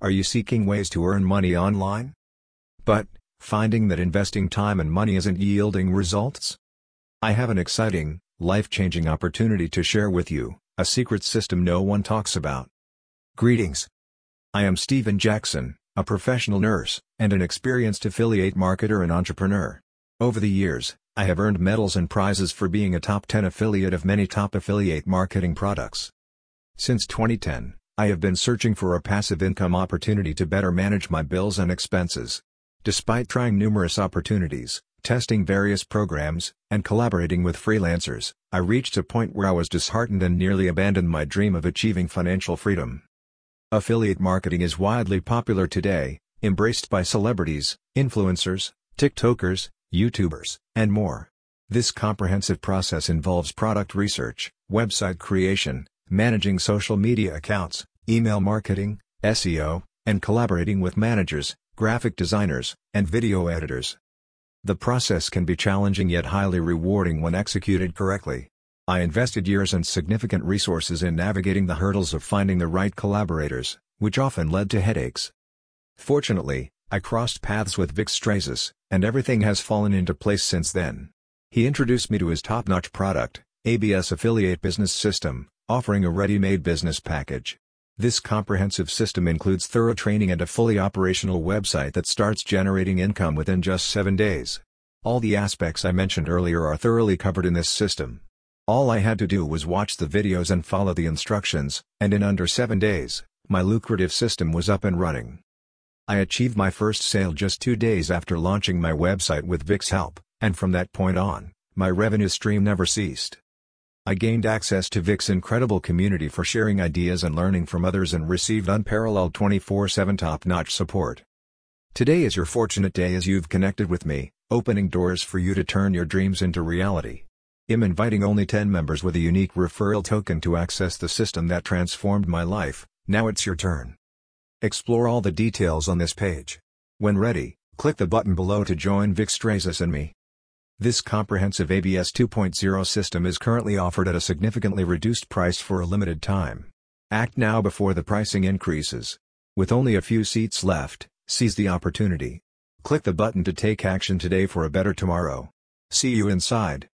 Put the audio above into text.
Are you seeking ways to earn money online, but finding that investing time and money isn't yielding results? I have an exciting, life-changing opportunity to share with you, a secret system no one talks about. Greetings. I am Stephen Jackson, a professional nurse, and an experienced affiliate marketer and entrepreneur. Over the years, I have earned medals and prizes for being a top 10 affiliate of many top affiliate marketing products. Since 2010, I have been searching for a passive income opportunity to better manage my bills and expenses. Despite trying numerous opportunities, testing various programs, and collaborating with freelancers, I reached a point where I was disheartened and nearly abandoned my dream of achieving financial freedom. Affiliate marketing is widely popular today, embraced by celebrities, influencers, TikTokers, YouTubers, and more. This comprehensive process involves product research, website creation, managing social media accounts, email marketing, SEO, and collaborating with managers, graphic designers, and video editors. The process can be challenging yet highly rewarding when executed correctly. I invested years and significant resources in navigating the hurdles of finding the right collaborators, which often led to headaches. Fortunately, I crossed paths with Vic Strazis, and everything has fallen into place since then. He introduced me to his top-notch product, ABS Affiliate Business System, offering a ready-made business package. This comprehensive system includes thorough training and a fully operational website that starts generating income within just 7 days. All the aspects I mentioned earlier are thoroughly covered in this system. All I had to do was watch the videos and follow the instructions, and in under 7 days, my lucrative system was up and running. I achieved my first sale just 2 days after launching my website with Vic's help, and from that point on, my revenue stream never ceased. I gained access to Vic's incredible community for sharing ideas and learning from others and received unparalleled 24/7 top-notch support. Today is your fortunate day as you've connected with me, opening doors for you to turn your dreams into reality. I'm inviting only 10 members with a unique referral token to access the system that transformed my life. Now it's your turn. Explore all the details on this page. When ready, click the button below to join Vic Strazis and me. This comprehensive ABS 2.0 system is currently offered at a significantly reduced price for a limited time. Act now before the pricing increases. With only a few seats left, seize the opportunity. Click the button to take action today for a better tomorrow. See you inside.